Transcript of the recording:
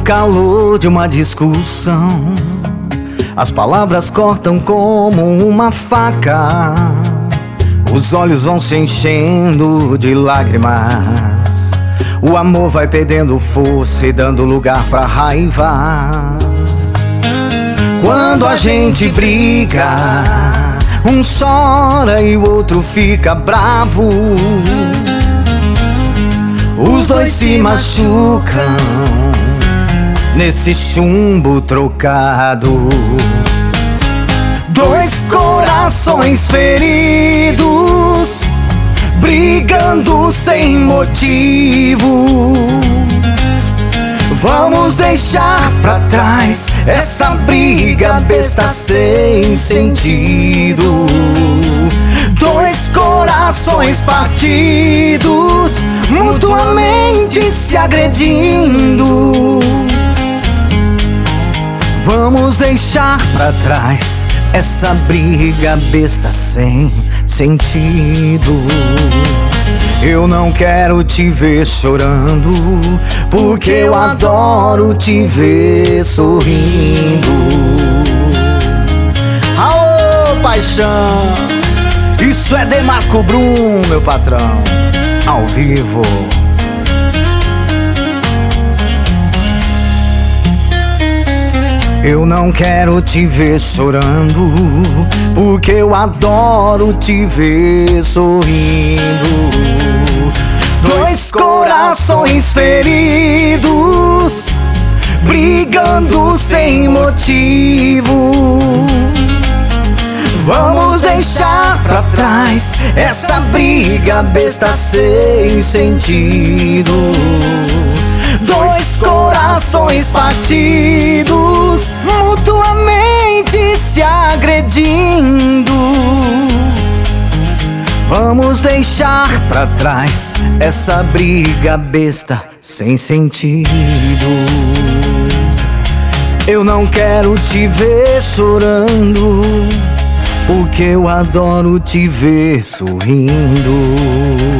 calor de uma discussão, as palavras cortam como uma faca, os olhos vão se enchendo de lágrimas, o amor vai perdendo força e dando lugar pra raiva. Quando a gente briga, um chora e o outro fica bravo, os dois se machucam nesse chumbo trocado. Dois corações feridos, brigando sem motivo. Vamos deixar pra trás essa briga besta sem sentido. Dois corações partidos, mutuamente se agredindo. Vamos deixar pra trás essa briga besta sem sentido. Eu não quero te ver chorando, porque eu adoro te ver sorrindo. Aô, paixão! Isso é Demarco Brum, meu patrão, ao vivo. Eu não quero te ver chorando, porque eu adoro te ver sorrindo. Dois corações feridos, brigando sem motivo. Vamos deixar pra trás essa briga besta sem sentido. Dois corações partidos, mutuamente se agredindo. Vamos deixar pra trás essa briga besta sem sentido. Eu não quero te ver chorando, porque eu adoro te ver sorrindo.